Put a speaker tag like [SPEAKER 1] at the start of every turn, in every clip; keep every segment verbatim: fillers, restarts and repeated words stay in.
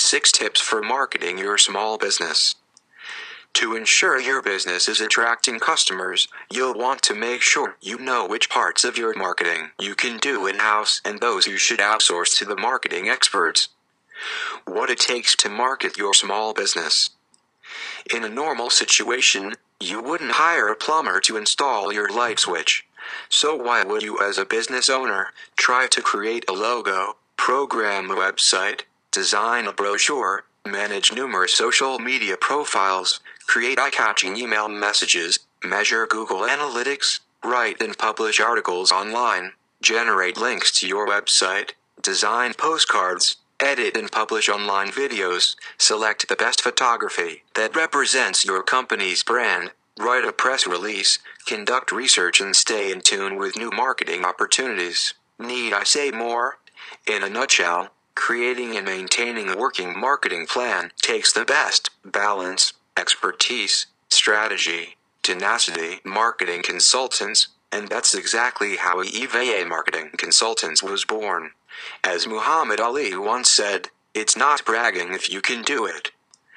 [SPEAKER 1] six tips for marketing your small business. To ensure your business is attracting customers, you'll want to make sure you know which parts of your marketing you can do in-house and those you should outsource to the marketing experts. What it takes to market your small business. In a normal situation, you wouldn't hire a plumber to install your light switch. So why would you, as a business owner, try to create a logo, program a website, design a brochure, manage numerous social media profiles, create eye-catching email messages, measure Google Analytics, write and publish articles online, generate links to your website, design postcards, edit and publish online videos, select the best photography that represents your company's brand, write a press release, conduct research and stay in tune with new marketing opportunities? Need I say more? In a nutshell, creating and maintaining a working marketing plan takes the best balance, expertise, strategy, tenacity, marketing consultants, and that's exactly how E V A Marketing Consultants was born. As Muhammad Ali once said, "It's not bragging if you can do it."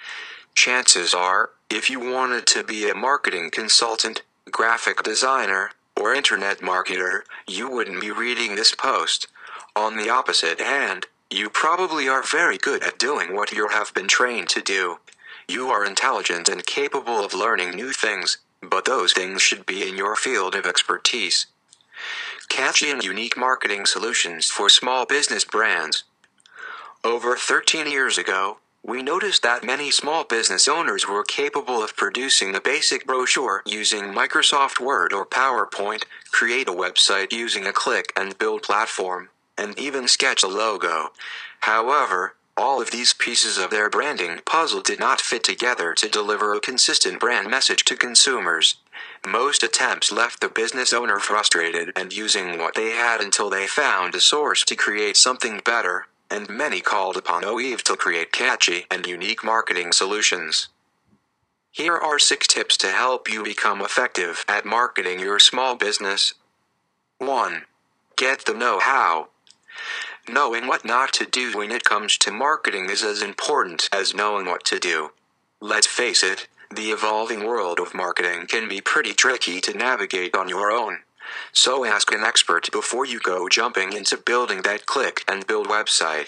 [SPEAKER 1] Chances are, if you wanted to be a marketing consultant, graphic designer, or internet marketer, you wouldn't be reading this post. On the opposite hand, you probably are very good at doing what you have been trained to do. You are intelligent and capable of learning new things, but those things should be in your field of expertise. Catchy and unique marketing solutions for small business brands. Over thirteen years ago, we noticed that many small business owners were capable of producing the basic brochure using Microsoft Word or PowerPoint, create a website using a click and build platform, and even sketch a logo. However, all of these pieces of their branding puzzle did not fit together to deliver a consistent brand message to consumers. Most attempts left the business owner frustrated and using what they had until they found a source to create something better, and many called upon O E V to create catchy and unique marketing solutions. Here are six tips to help you become effective at marketing your small business. one. Get the know-how. Knowing what not to do when it comes to marketing is as important as knowing what to do. Let's face it, the evolving world of marketing can be pretty tricky to navigate on your own. So ask an expert before you go jumping into building that click and build website.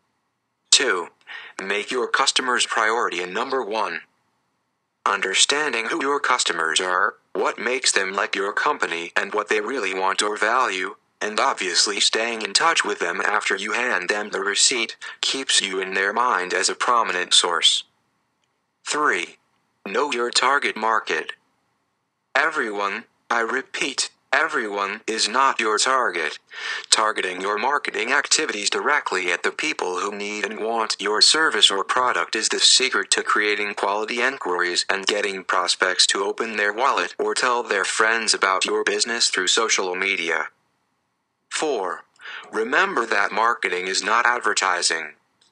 [SPEAKER 1] two. Make your customers priority and number one. Understanding who your customers are, what makes them like your company and what they really want or value, and obviously staying in touch with them after you hand them the receipt, keeps you in their mind as a prominent source. three. Know your target market. Everyone, I repeat, everyone is not your target. Targeting your marketing activities directly at the people who need and want your service or product is the secret to creating quality inquiries and getting prospects to open their wallet or tell their friends about your business through social media. four. Remember that marketing is not advertising.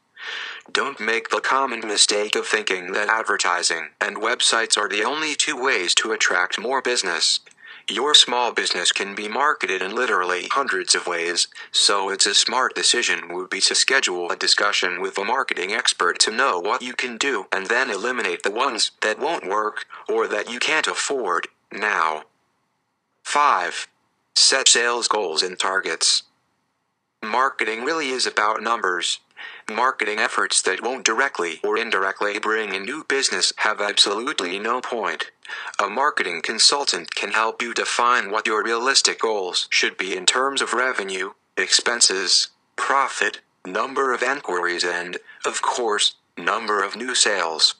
[SPEAKER 1] Don't make the common mistake of thinking that advertising and websites are the only two ways to attract more business. Your small business can be marketed in literally hundreds of ways, so it's a smart decision would be to schedule a discussion with a marketing expert to know what you can do and then eliminate the ones that won't work or that you can't afford now. five. Set sales goals and targets. Marketing really is about numbers. Marketing efforts that won't directly or indirectly bring in new business have absolutely no point. A marketing consultant can help you define what your realistic goals should be in terms of revenue, expenses, profit, number of inquiries and, of course, number of new sales.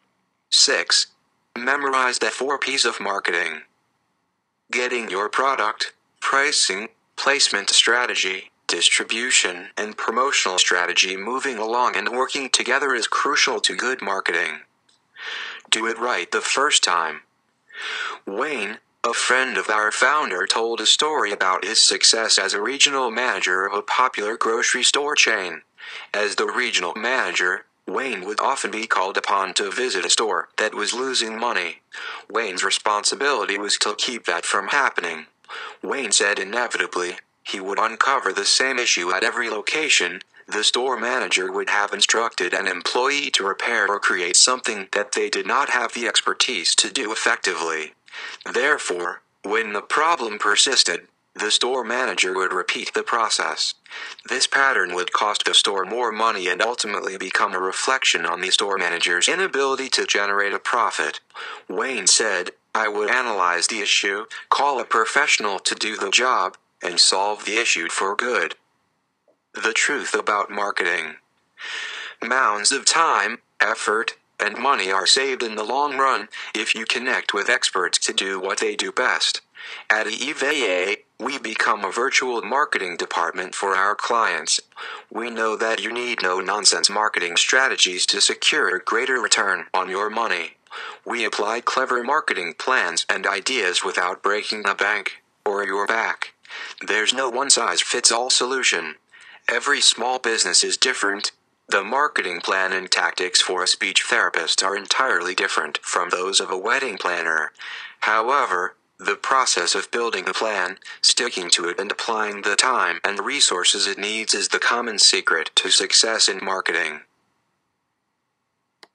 [SPEAKER 1] six. Memorize the four P's of marketing. Getting your product, pricing, placement strategy, distribution, and promotional strategy moving along and working together is crucial to good marketing. Do it right the first time. Wayne, a friend of our founder, told a story about his success as a regional manager of a popular grocery store chain. As the regional manager, Wayne would often be called upon to visit a store that was losing money. Wayne's responsibility was to keep that from happening. Wayne said inevitably, he would uncover the same issue at every location, The store manager would have instructed an employee to repair or create something that they did not have the expertise to do effectively. Therefore, when the problem persisted, the store manager would repeat the process. This pattern would cost the store more money and ultimately become a reflection on the store manager's inability to generate a profit. Wayne said, "I would analyze the issue, call a professional to do the job, and solve the issue for good." The truth about marketing. Mounds of time, effort, and money are saved in the long run if you connect with experts to do what they do best. At E V A, we become a virtual marketing department for our clients. We know that you need no-nonsense marketing strategies to secure a greater return on your money. We apply clever marketing plans and ideas without breaking the bank or your back. There's no one-size-fits-all solution. Every small business is different. The marketing plan and tactics for a speech therapist are entirely different from those of a wedding planner. However, the process of building a plan, sticking to it and applying the time and resources it needs is the common secret to success in marketing.